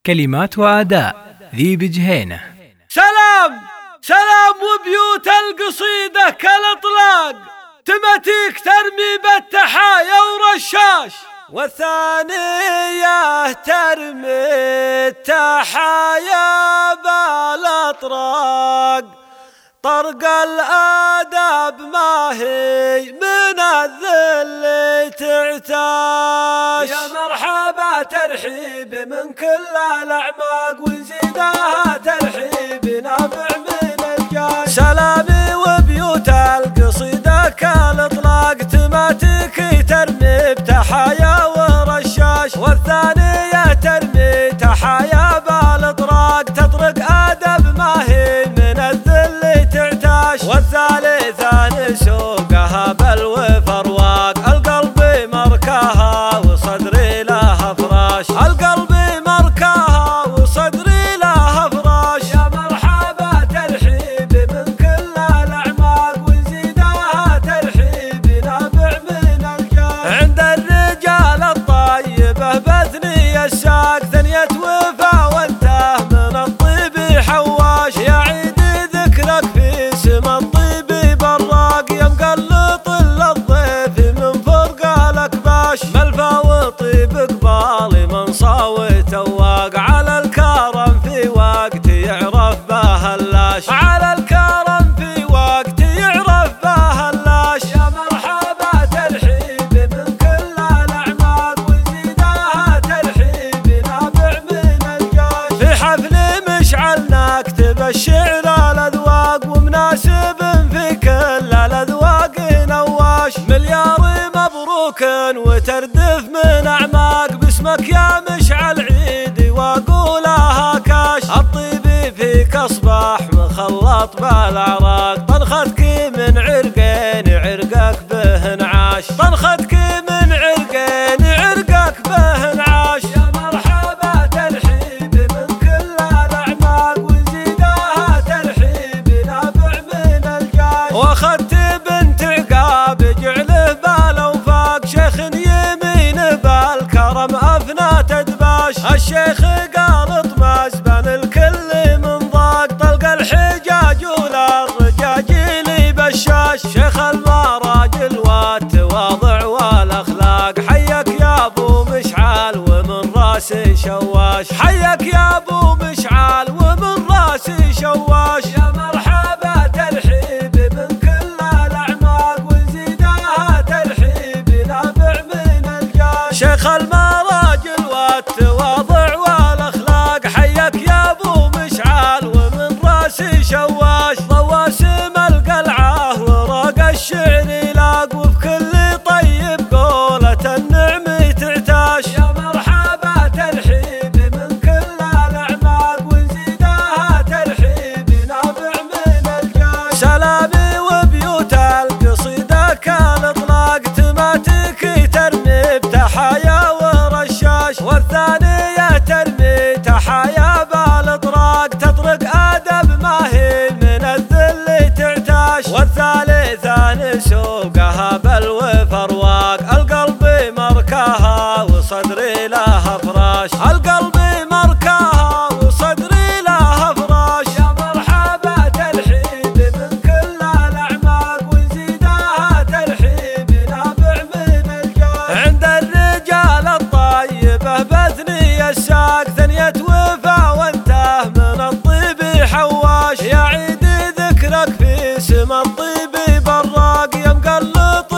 كلمات وأداء ذيب جهينة. سلام سلام وبيوت القصيدة كالأطلاق، تمتيك ترمي بالتحايا ورشاش، والثانية ترمي التحايا بالأطراق. طرق الآداب ما هي من الذل تعتاش، يا مرحبا ترحيب من كل الأعماق، ونزيدها ترحيب نابع من الجاش. سلامي وبيوت القصيدة كالإطلاق، تماتيك ترمي بتحايا ورشاش، والثانية ترمي تحايا بالأطراق. تطرق آداب ما هي من الذل تعتاش، والثالثة نسوقها بالوفر واق. القلب مركاها وصدري لها فراش، القلب مركاها وصدري لها فراش. يا مرحبا ترحيب من كل الأعماق، ونزيدها ترحيب نابع من الجاش. عند الرجال الطيبة بثني الساق، ثنية وفا وانته من الطيب حواش. يا عيد ذكرك في سما الطيب براق، يا مقلط للضيف من فوق الأكباش. ملفا وطيب قبالي من صاوي تواق، على الكرم في وقت يعرف به اللاش، على الكرم في وقت يعرف به اللاش. يا مرحبا ترحيب من كل الأعماق، ونزيدها ترحيب نابع من الجاش. في حفل مشعل نكتب الشعر الأذواق، ومناسب في كل الأذواق نواش. مليار مبروك وتردف من أعماق، باسمك يا مشعل عيدي وأقولها كاش. الطيب فيك أصبح مخلط بالأعراق، طنختك من عرقين عرقك به انعاش، طنختك من عرقين عرقك به انعاش. يا مرحبا ترحيب من كل الأعماق، ونزيدها ترحيب نابع من الجاش. واخدت بنت عقاب جعله بالأوفاق، شيخ يمين بالكرم أفنى تدباش. الشيخ قال اطماس بن الكل من ضاق، طلق الحجاج وللرجاجيل بشاش. شيخ المراجل والتواضع والأخلاق، حيك يا أبو مشعل ومن راسي شواش، حيك يا أبو مشعل ومن راسي شواش. يا مرحبا ترحيب من كل الأعماق، ونزيدها ترحيب نابع من الجاش. شيخ المراجل والتواضع والأخلاق، حيك يا أبو مشعل ومن راسي شواش. ضواسم القلعة ورق الشعر يلاق، وفي كل طيب قولة النعم تعتاش. يا مرحبا ترحيب من كل الأعماق، ونزيدها ترحيب نابع من الجاش. سلامي وبيوت القصيدة كالإطلاق، تماتيك ترمي بتحايا ورشاش، والثانية ترمي تحايا بالأطراق. تطرق آداب ما هي من الذل تعتاش، والثالثة نسوقها بالوفر واق. القلب مركاها وصدري لها فراش، القلب مركاها وصدري لها فراش. يا مرحبا ترحيب من كل الأعماق، ونزيدها ترحيب نابع من الجاش. عند الرجال الطيبة بثني الساق، ثنية وفا وانته من الطيب حواش. يا عيد ذكرك في سما الطيب براق، يا مقلط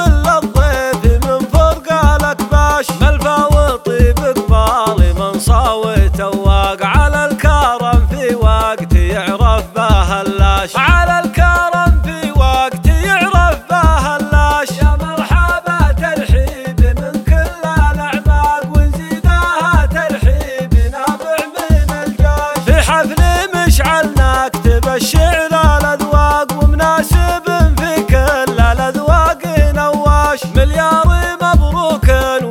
للضيف من فوق الأكباش. ملفا وطيب قبالي من صاوي تواق، على الكرم في وقت يعرف به اللاش، على الكرم في وقت يعرف به اللاش. يا مرحبا ترحيب من كل الأعماق، ونزيدها ترحيب نابع من الجاش. في حفل مشعل نكتب الشعر الأذواق، ومناسب في كل الأذواق نواش. مليار مبروك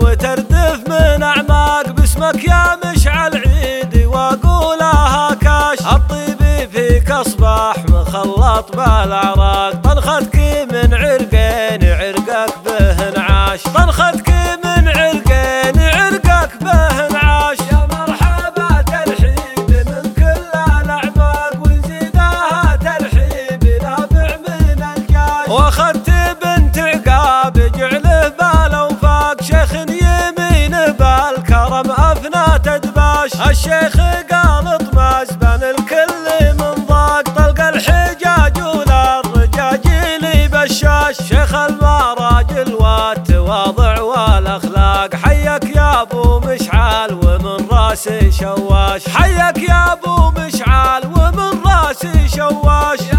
وتردف من أعماق، باسمك يا مشعل عيدي وأقولها كاش. الطيب فيك أصبح مخلط بالأعراق، طنختك من عرقين عرقك به انعاش، طنختك من عرقين عرقك به انعاش. يا مرحبا ترحيب الشيخ قال طماس بن الكل من ضاق طلق الحجاج ولا الرجاجيل بشاش. شيخ المراجل والتواضع والاخلاق حيك يا ابو مشعل ومن راسي شواش. حيك يا ابو مشعل ومن راسي شواش.